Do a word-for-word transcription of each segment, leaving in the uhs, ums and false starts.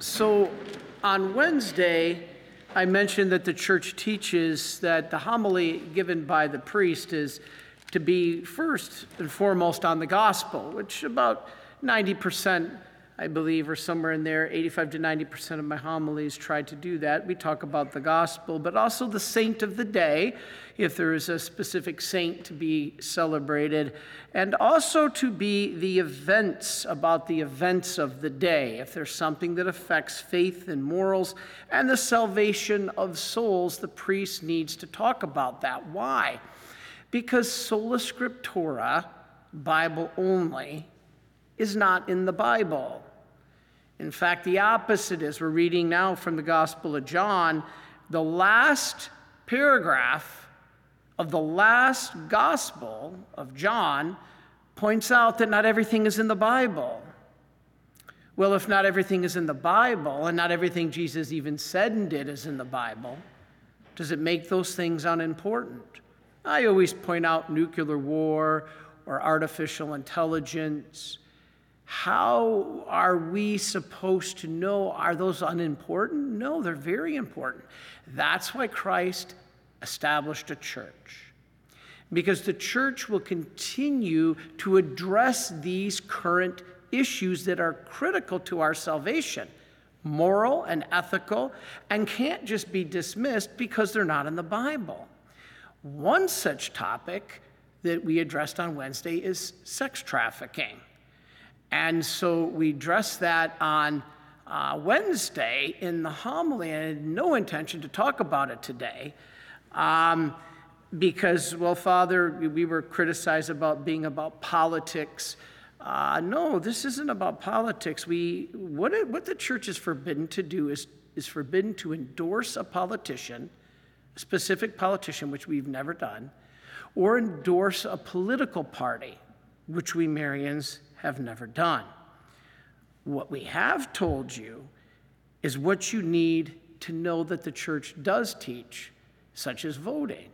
So on Wednesday, I mentioned that the church teaches that the homily given by the priest is to be first and foremost on the gospel, which about ninety percent, I believe, or somewhere in there, eighty-five to ninety percent of my homilies try to do that. We talk about the gospel, but also the saint of the day, if there is a specific saint to be celebrated, and also to be the events, about the events of the day, if there's something that affects faith and morals and the salvation of souls, the priest needs to talk about that. Why? Because sola scriptura, Bible only, is not in the Bible. In fact, the opposite is. We're reading now from the Gospel of John. The last paragraph of the last Gospel of John points out that not everything is in the Bible. Well, if not everything is in the Bible, and not everything Jesus even said and did is in the Bible, does it make those things unimportant? I always point out nuclear war or artificial intelligence. How are we supposed to know? Are those unimportant? No, they're very important. That's why Christ established a church, because the church will continue to address these current issues that are critical to our salvation, moral and ethical, and can't just be dismissed because they're not in the Bible. One such topic that we addressed on Wednesday is sex trafficking. And so we addressed that on uh, Wednesday in the homily, and I had no intention to talk about it today um, because, well, Father, we were criticized about being about politics. Uh, no, this isn't about politics. We what, it, what the church is forbidden to do is, is forbidden to endorse a politician, a specific politician, which we've never done, or endorse a political party, which we Marians have never done. What we have told you is what you need to know that the church does teach, such as voting.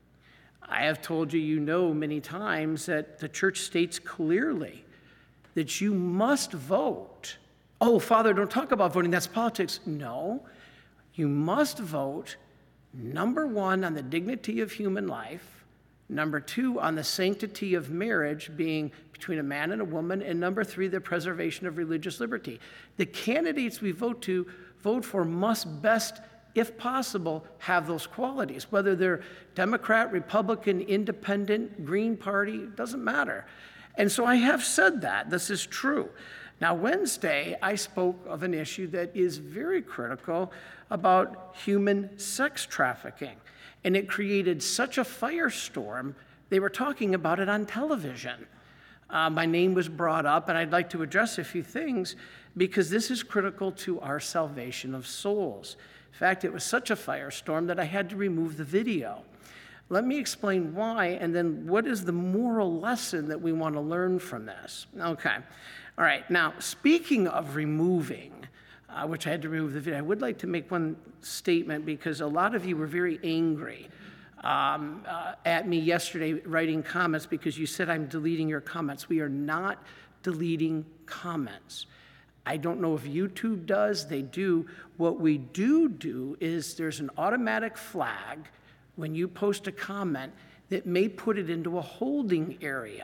I have told you, you know, many times that the church states clearly that you must vote. Oh, Father, don't talk about voting, that's politics. No, you must vote, number one, on the dignity of human life, number two, on the sanctity of marriage being between a man and a woman, and number three, the preservation of religious liberty. The candidates we vote to, vote for must best, if possible, have those qualities. Whether they're Democrat, Republican, Independent, Green Party, doesn't matter. And so I have said that. This is true. Now, Wednesday, I spoke of an issue that is very critical about human sex trafficking. And it created such a firestorm, they were talking about it on television. Uh, my name was brought up, and I'd like to address a few things because this is critical to our salvation of souls. In fact, it was such a firestorm that I had to remove the video. Let me explain why, and then what is the moral lesson that we want to learn from this. Okay. All right. Now, speaking of removing, Uh, which I had to remove the video, I would like to make one statement because a lot of you were very angry um, uh, at me yesterday writing comments because you said I'm deleting your comments. We are not deleting comments. I don't know if YouTube does, they do. What we do do is there's an automatic flag when you post a comment that may put it into a holding area.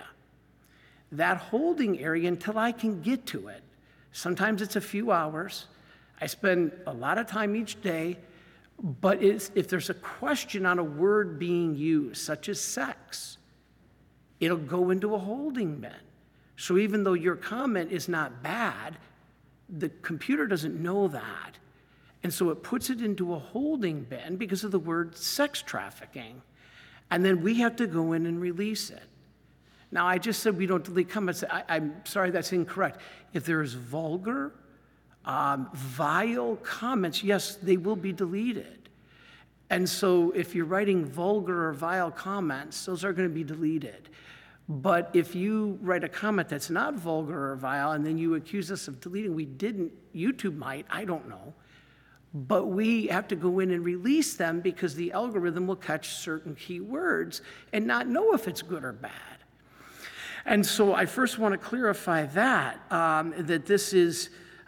That holding area until I can get to it. Sometimes it's a few hours. I spend a lot of time each day, but it's, if there's a question on a word being used, such as sex, it'll go into a holding bin. So even though your comment is not bad, the computer doesn't know that. And so it puts it into a holding bin because of the word sex trafficking. And then we have to go in and release it. Now, I just said we don't delete comments. I, I'm sorry, that's incorrect. If there is vulgar, um, vile comments, yes, they will be deleted. And so if you're writing vulgar or vile comments, those are going to be deleted. But if you write a comment that's not vulgar or vile, and then you accuse us of deleting, we didn't, YouTube might, I don't know. But we have to go in and release them because the algorithm will catch certain key words and not know if it's good or bad. And so I first want to clarify that, um, that this is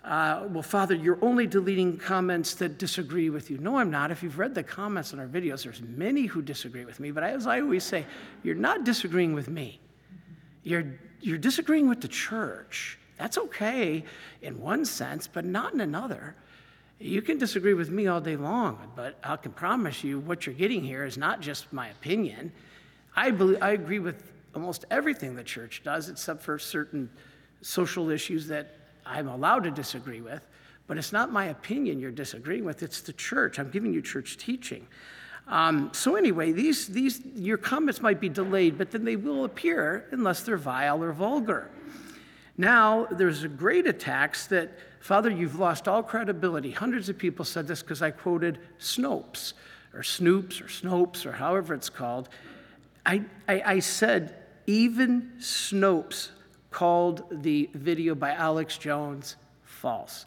uh, well, Father, you're only deleting comments that disagree with you. No, I'm not. If you've read the comments on our videos, there's many who disagree with me. But as I always say, you're not disagreeing with me. You're, you're disagreeing with the church. That's okay in one sense, but not in another. You can disagree with me all day long, but I can promise you what you're getting here is not just my opinion. I, believe, I agree with almost everything the church does, except for certain social issues that I'm allowed to disagree with, but it's not my opinion you're disagreeing with, it's the church. I'm giving you church teaching. Um, so anyway, these, these, your comments might be delayed, but then they will appear unless they're vile or vulgar. Now, there's a great attacks that, Father, you've lost all credibility. Hundreds of people said this because I quoted Snopes, or Snoops, or Snopes, or however it's called. I, I, I said, even Snopes called the video by Alex Jones false.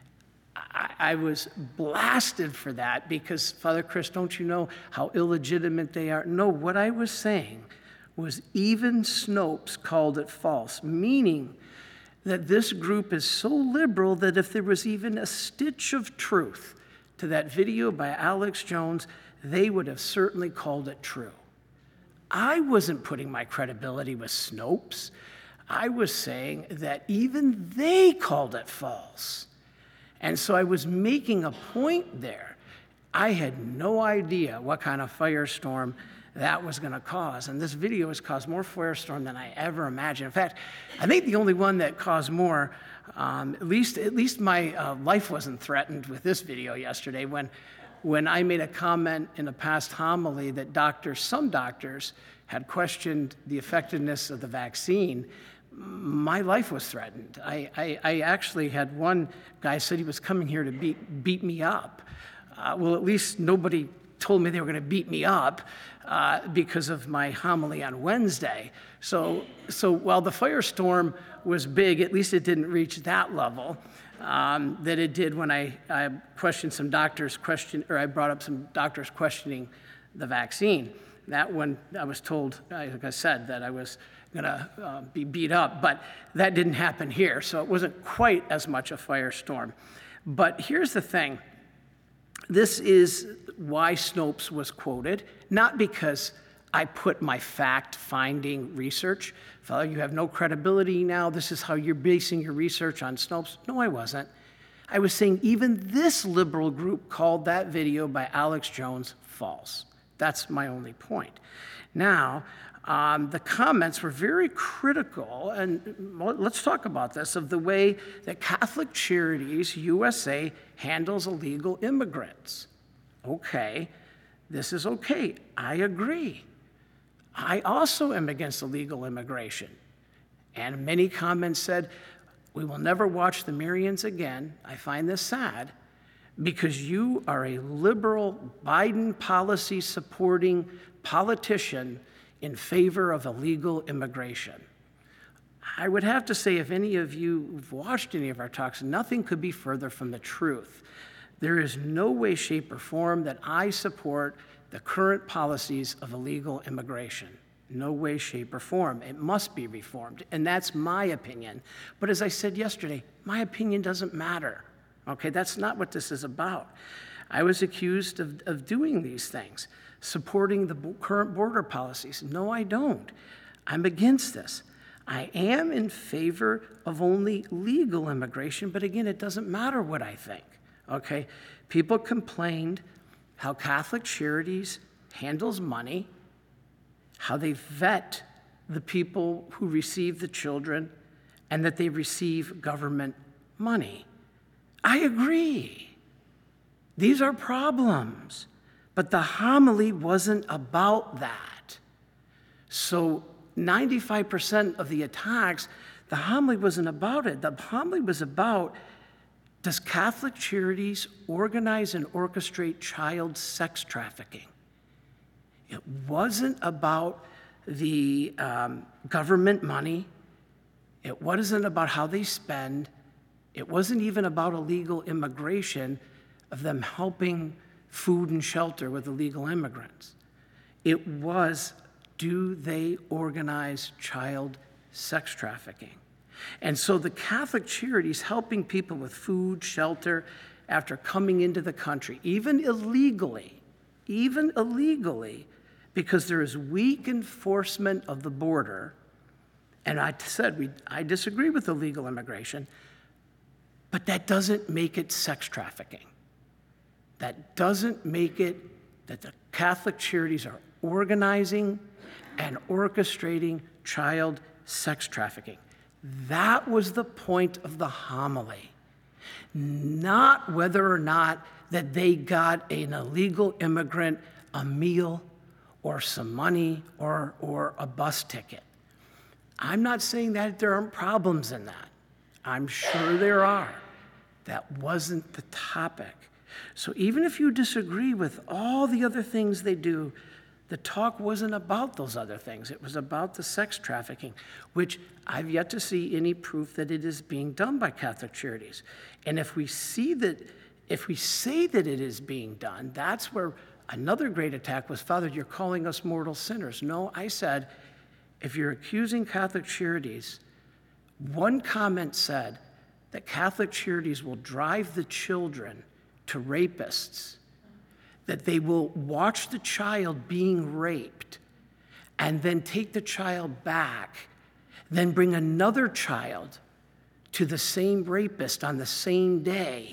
I, I was blasted for that because, Father Chris, don't you know how illegitimate they are? No, what I was saying was even Snopes called it false, meaning that this group is so liberal that if there was even a stitch of truth to that video by Alex Jones, they would have certainly called it true. I wasn't putting my credibility with Snopes. I was saying that even they called it false. And so I was making a point there. I had no idea what kind of firestorm that was going to cause. And this video has caused more firestorm than I ever imagined. In fact, I think the only one that caused more, um, at least at least my uh, life wasn't threatened with this video yesterday when, when I made a comment in a past homily that doctors, some doctors had questioned the effectiveness of the vaccine. My life was threatened. I, I, I actually had one guy said he was coming here to beat, beat me up. Uh, well, at least nobody told me they were going to beat me up uh, because of my homily on Wednesday. So, so while the firestorm was big, at least it didn't reach that level um, that it did when I, I questioned some doctors question, or I brought up some doctors questioning the vaccine. That one, I was told, like I said, that I was going to uh, be beat up, but that didn't happen here, so it wasn't quite as much a firestorm. But here's the thing. This is why Snopes was quoted, not because I put my fact-finding research. Father, you have no credibility now. This is how you're basing your research on Snopes. No, I wasn't. I was saying even this liberal group called that video by Alex Jones false. That's my only point. Now, um, the comments were very critical, and let's talk about this, of the way that Catholic Charities U S A handles illegal immigrants. Okay, this is okay. I agree. I also am against illegal immigration. And many comments said, we will never watch the Marians again. I find this sad because you are a liberal Biden policy supporting politician in favor of illegal immigration. I would have to say, if any of you have watched any of our talks, nothing could be further from the truth. There is no way, shape, or form that I support the current policies of illegal immigration. No way, shape, or form. It must be reformed, and that's my opinion. But as I said yesterday, my opinion doesn't matter. Okay, that's not what this is about. I was accused of, of doing these things, supporting the current border policies. No, I don't. I'm against this. I am in favor of only legal immigration, but again, it doesn't matter what I think, okay? People complained how Catholic Charities handles money, how they vet the people who receive the children, and that they receive government money. I agree. These are problems. But the homily wasn't about that. So ninety-five percent of the attacks, the homily wasn't about it. The homily was about, does Catholic Charities organize and orchestrate child sex trafficking? It wasn't about the um, government money. It wasn't about how they spend. It wasn't even about illegal immigration, of them helping food and shelter with illegal immigrants. It was, do they organize child sex trafficking? And so the Catholic Charities helping people with food, shelter, after coming into the country, even illegally, even illegally, because there is weak enforcement of the border. And I said, we, I disagree with illegal immigration, but that doesn't make it sex trafficking. That doesn't make it that the Catholic Charities are organizing and orchestrating child sex trafficking. That was the point of the homily. Not whether or not that they got an illegal immigrant a meal or some money or, or a bus ticket. I'm not saying that there aren't problems in that. I'm sure there are. That wasn't the topic. So even if you disagree with all the other things they do, the talk wasn't about those other things. It was about the sex trafficking, which I've yet to see any proof that it is being done by Catholic Charities. And if we see that, if we say that it is being done, that's where another great attack was, Father, you're calling us mortal sinners. No, I said, if you're accusing Catholic Charities, one comment said that Catholic Charities will drive the children to rapists, that they will watch the child being raped and then take the child back, then bring another child to the same rapist on the same day.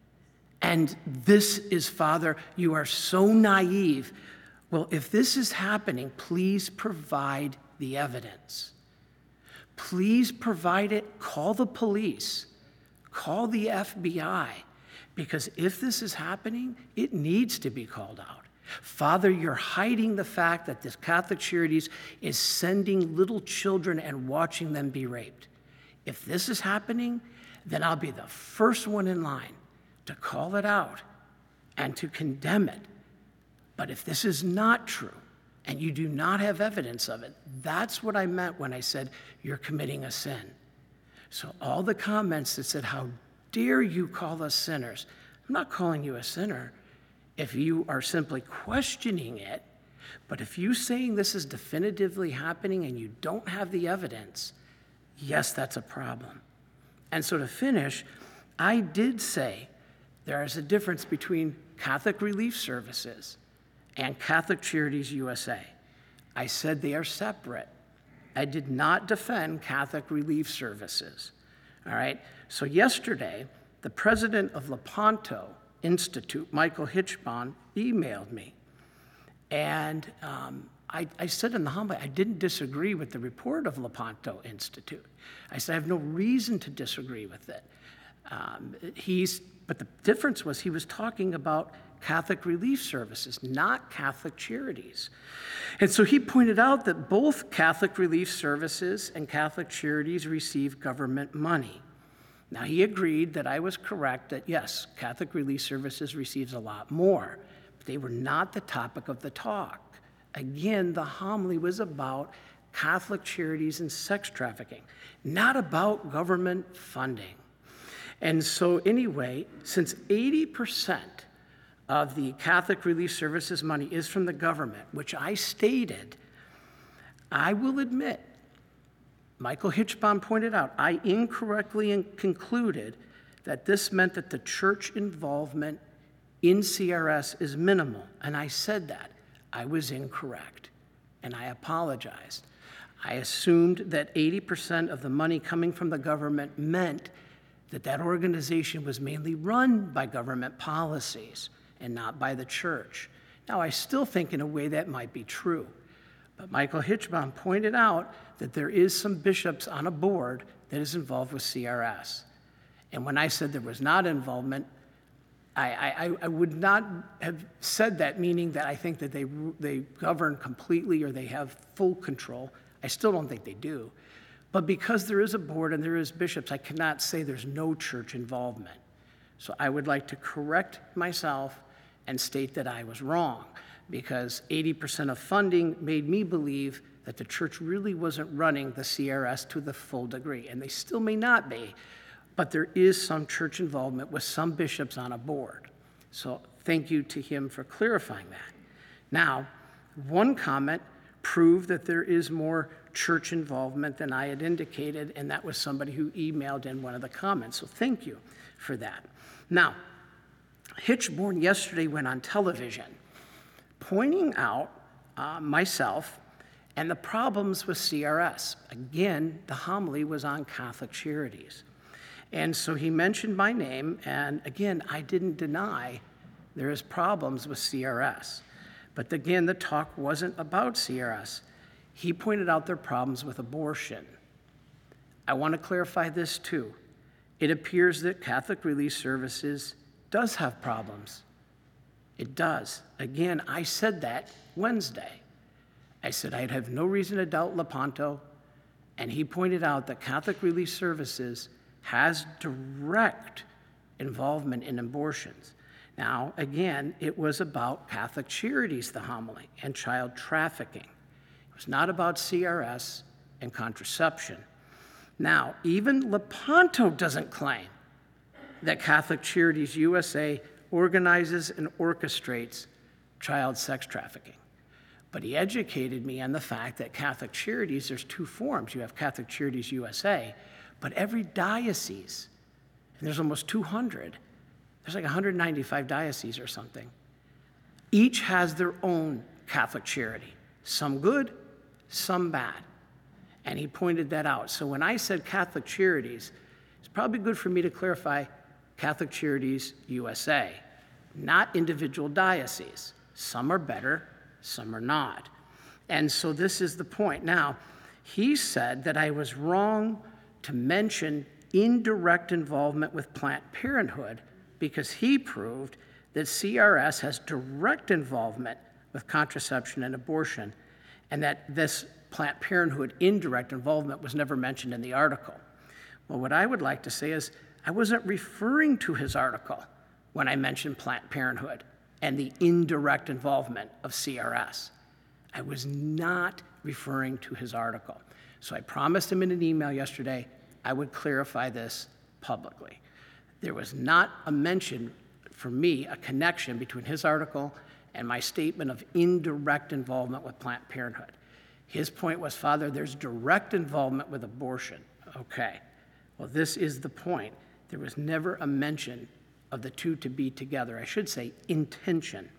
And this is, Father, you are so naive. Well, if this is happening, please provide the evidence. Please provide it. Call the police. Call the F B I. Because if this is happening, it needs to be called out. Father, you're hiding the fact that this Catholic Charities is sending little children and watching them be raped. If this is happening, then I'll be the first one in line to call it out and to condemn it. But if this is not true, and you do not have evidence of it, that's what I meant when I said you're committing a sin. So all the comments that said, how dare you call us sinners? I'm not calling you a sinner if you are simply questioning it, but if you're saying this is definitively happening and you don't have the evidence, yes, that's a problem. And so to finish, I did say there is a difference between Catholic Relief Services and Catholic Charities U S A. I said they are separate. I did not defend Catholic Relief Services, all right? So yesterday, the president of Lepanto Institute, Michael Hitchbon, emailed me. And um, I, I said in the homily, I didn't disagree with the report of Lepanto Institute. I said, I have no reason to disagree with it. Um, he's, but the difference was he was talking about Catholic Relief Services, not Catholic Charities. And so he pointed out that both Catholic Relief Services and Catholic Charities receive government money. Now, he agreed that I was correct that, yes, Catholic Relief Services receives a lot more, but they were not the topic of the talk. Again, the homily was about Catholic Charities and sex trafficking, not about government funding. And so anyway, since eighty percent of the Catholic Relief Services money is from the government, which I stated, I will admit, Michael Hitchbon pointed out, I incorrectly concluded that this meant that the church involvement in C R S is minimal. And I said that. I was incorrect, and I apologized. I assumed that eighty percent of the money coming from the government meant that that organization was mainly run by government policies and not by the church. Now, I still think in a way that might be true. But Michael Hitchbon pointed out that there is some bishops on a board that is involved with C R S. And when I said there was not involvement, I, I, I would not have said that, meaning that I think that they, they govern completely or they have full control. I still don't think they do. But because there is a board and there is bishops, I cannot say there's no church involvement. So I would like to correct myself and state that I was wrong, because eighty percent of funding made me believe that the church really wasn't running the C R S to the full degree, and they still may not be, but there is some church involvement with some bishops on a board. So thank you to him for clarifying that. Now, one comment proved that there is more church involvement than I had indicated, and that was somebody who emailed in one of the comments. So thank you for that. Now, Hitchborn yesterday went on television pointing out uh, myself and the problems with C R S. Again, the homily was on Catholic Charities. And so he mentioned my name, and again, I didn't deny there is problems with C R S. But again, the talk wasn't about C R S. He pointed out their problems with abortion. I want to clarify this too. It appears that Catholic Relief Services does have problems. It does. Again, I said that Wednesday. I said I'd have no reason to doubt Lepanto, and he pointed out that Catholic Relief Services has direct involvement in abortions. Now, again, it was about Catholic Charities, the homily, and child trafficking. It was not about C R S and contraception. Now, even Lepanto doesn't claim that Catholic Charities U S A organizes and orchestrates child sex trafficking. But he educated me on the fact that Catholic Charities, there's two forms. You have Catholic Charities U S A, but every diocese, and there's almost two hundred, there's like one hundred ninety-five dioceses or something, each has their own Catholic charity, some good, some bad. And he pointed that out. So when I said Catholic Charities, it's probably good for me to clarify Catholic Charities U S A, not individual dioceses. Some are better, some are not. And so this is the point. Now, he said that I was wrong to mention indirect involvement with Planned Parenthood because he proved that C R S has direct involvement with contraception and abortion, and that this Planned Parenthood indirect involvement was never mentioned in the article. Well, what I would like to say is I wasn't referring to his article when I mentioned Planned Parenthood and the indirect involvement of C R S. I was not referring to his article. So I promised him in an email yesterday I would clarify this publicly. There was not a mention, for me, a connection between his article and my statement of indirect involvement with Planned Parenthood. His point was, Father, there's direct involvement with abortion. Okay, well, this is the point. There was never a mention of the two to be together. I should say intention.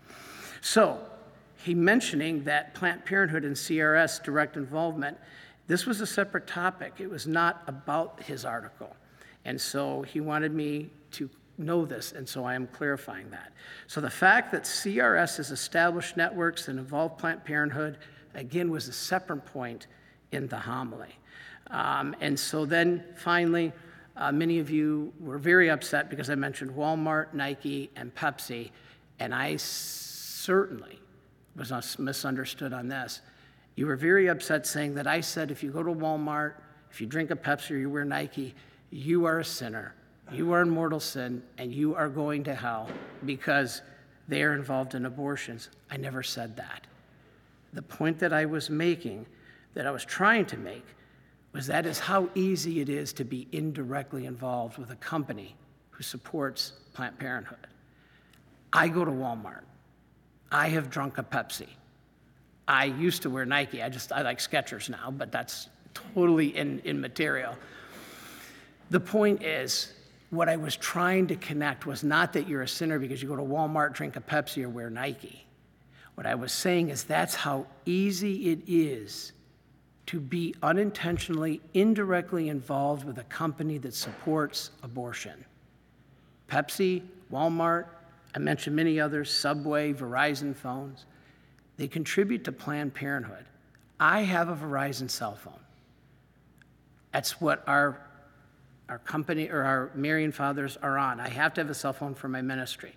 So he mentioning that Planned Parenthood and C R S direct involvement, this was a separate topic. It was not about his article. And so he wanted me to know this, and so I am clarifying that. So the fact that C R S has established networks that involve Planned Parenthood, again, was a separate point in the homily. Um, and so then finally, uh, many of you were very upset because I mentioned Walmart, Nike, and Pepsi, and I certainly was misunderstood on this. You were very upset saying that I said if you go to Walmart, if you drink a Pepsi or you wear Nike, you are a sinner. You are in mortal sin, and you are going to hell because they are involved in abortions. I never said that. The point that I was making, that I was trying to make, was that is how easy it is to be indirectly involved with a company who supports Planned Parenthood. I go to Walmart. I have drunk a Pepsi. I used to wear Nike. I just, I like Skechers now, but that's totally in, immaterial. The point is, what I was trying to connect was not that you're a sinner because you go to Walmart, drink a Pepsi, or wear Nike. What I was saying is that's how easy it is to be unintentionally, indirectly involved with a company that supports abortion. Pepsi, Walmart, I mentioned many others, Subway, Verizon phones, they contribute to Planned Parenthood. I have a Verizon cell phone. That's what our, our company or our Marian fathers are on. I have to have a cell phone for my ministry.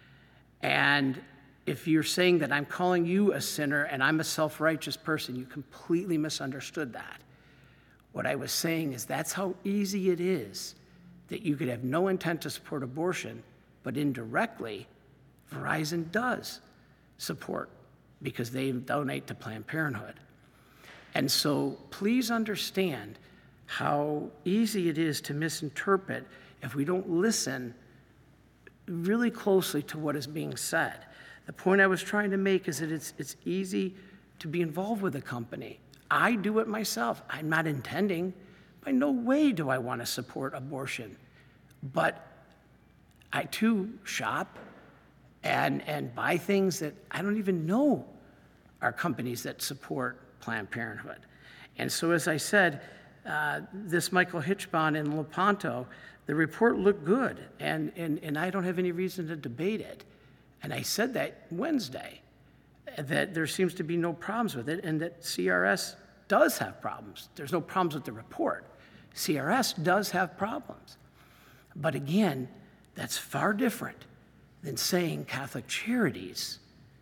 And if you're saying that I'm calling you a sinner and I'm a self-righteous person, you completely misunderstood that. What I was saying is that's how easy it is that you could have no intent to support abortion, but indirectly, Verizon does support because they donate to Planned Parenthood. And so please understand how easy it is to misinterpret if we don't listen really closely to what is being said. The point I was trying to make is that it's, it's easy to be involved with a company. I do it myself. I'm not intending. By no way do I want to support abortion. But I too shop and, and buy things that I don't even know are companies that support Planned Parenthood. And so, as I said, uh, this Michael Hitchbond in Lepanto, the report looked good, and, and, and I don't have any reason to debate it. And I said that Wednesday, that there seems to be no problems with it, and that C R S does have problems. There's no problems with the report. C R S does have problems. But again, that's far different than saying Catholic Charities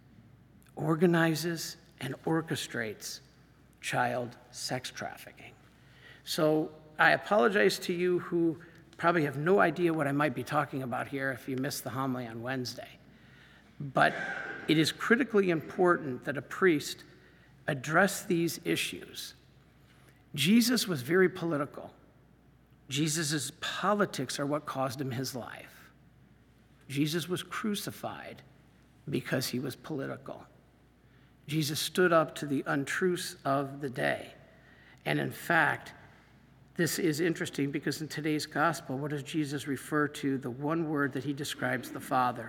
organizes and orchestrates child sex trafficking. So I apologize to you who probably have no idea what I might be talking about here if you missed the homily on Wednesday. But it is critically important that a priest address these issues. Jesus was very political. Jesus' politics are what caused him his life. Jesus was crucified because he was political. Jesus stood up to the untruths of the day. And in fact, this is interesting because in today's gospel, what does Jesus refer to? The one word that he describes the Father: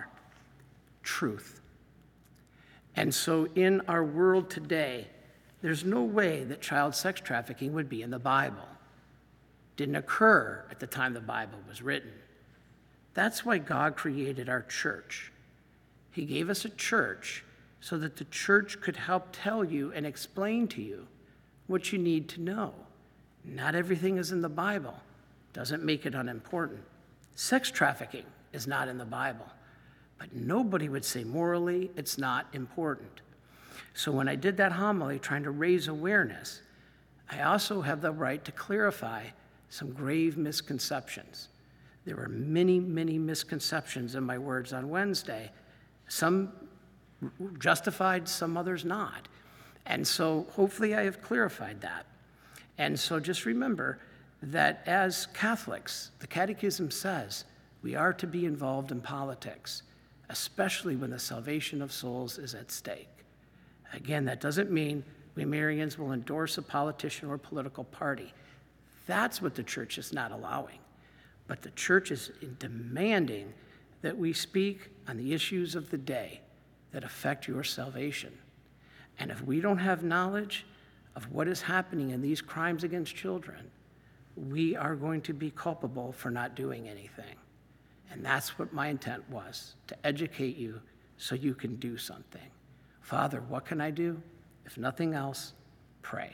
truth. And so in our world today, there's no way that child sex trafficking would be in the Bible. Didn't occur at the time the Bible was written. That's why God created our church. He gave us a church so that the church could help tell you and explain to you what you need to know. Not everything is in the Bible. Doesn't make it unimportant. Sex trafficking is not in the Bible, but nobody would say morally it's not important. So when I did that homily trying to raise awareness, I also have the right to clarify some grave misconceptions. There were many, many misconceptions in my words on Wednesday. Some justified, some others not. And so hopefully I have clarified that. And so just remember that as Catholics, the Catechism says we are to be involved in politics, especially when the salvation of souls is at stake. Again, that doesn't mean we Marians will endorse a politician or political party. That's what the church is not allowing. But the church is demanding that we speak on the issues of the day that affect your salvation. And if we don't have knowledge of what is happening in these crimes against children, we are going to be culpable for not doing anything. And that's what my intent was, to educate you so you can do something. Father, what can I do? If nothing else, pray.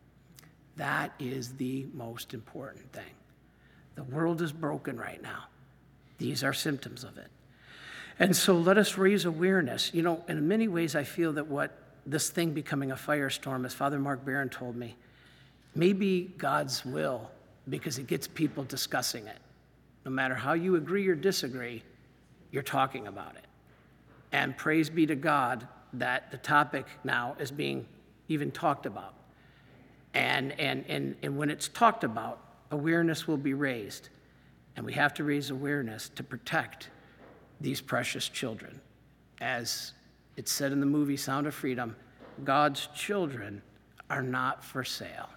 That is the most important thing. The world is broken right now. These are symptoms of it. And so let us raise awareness. You know, in many ways, I feel that what this thing becoming a firestorm, as Father Mark Barron told me, may be God's will because it gets people discussing it. No matter how you agree or disagree, you're talking about it. And praise be to God that the topic now is being even talked about. And, and, and, and when it's talked about, awareness will be raised. And we have to raise awareness to protect these precious children. As it's said in the movie Sound of Freedom, God's children are not for sale.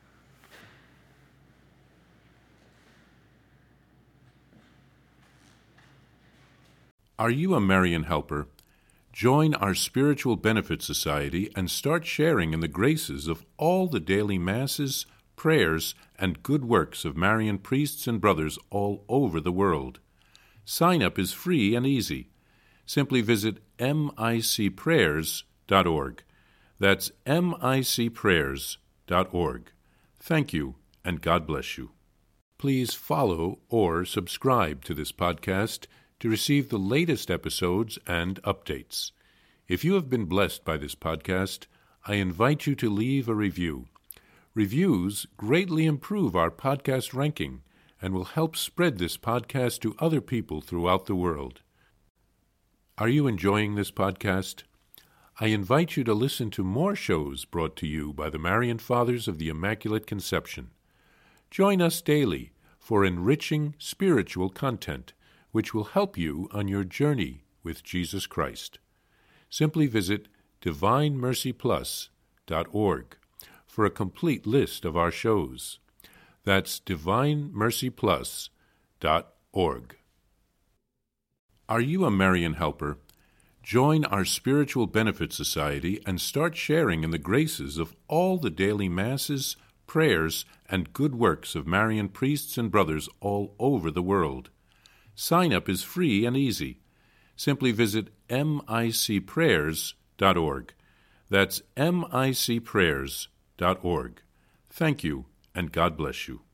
Are you a Marian helper? Join our Spiritual Benefit Society and start sharing in the graces of all the daily masses, prayers, and good works of Marian priests and brothers all over the world. Sign up is free and easy. Simply visit M I C prayers dot org. That's M I C prayers dot org. Thank you, and God bless you. Please follow or subscribe to this podcast to receive the latest episodes and updates. If you have been blessed by this podcast, I invite you to leave a review. Reviews greatly improve our podcast ranking and will help spread this podcast to other people throughout the world. Are you enjoying this podcast? I invite you to listen to more shows brought to you by the Marian Fathers of the Immaculate Conception. Join us daily for enriching spiritual content, which will help you on your journey with Jesus Christ. Simply visit divine mercy plus dot org. for a complete list of our shows. That's divine mercy plus dot org. Are you a Marian helper? Join our Spiritual Benefit Society and start sharing in the graces of all the daily masses, prayers, and good works of Marian priests and brothers all over the world. Sign up is free and easy. Simply visit m i c prayers dot org. That's m i c prayers dot org. Thank you, and God bless you.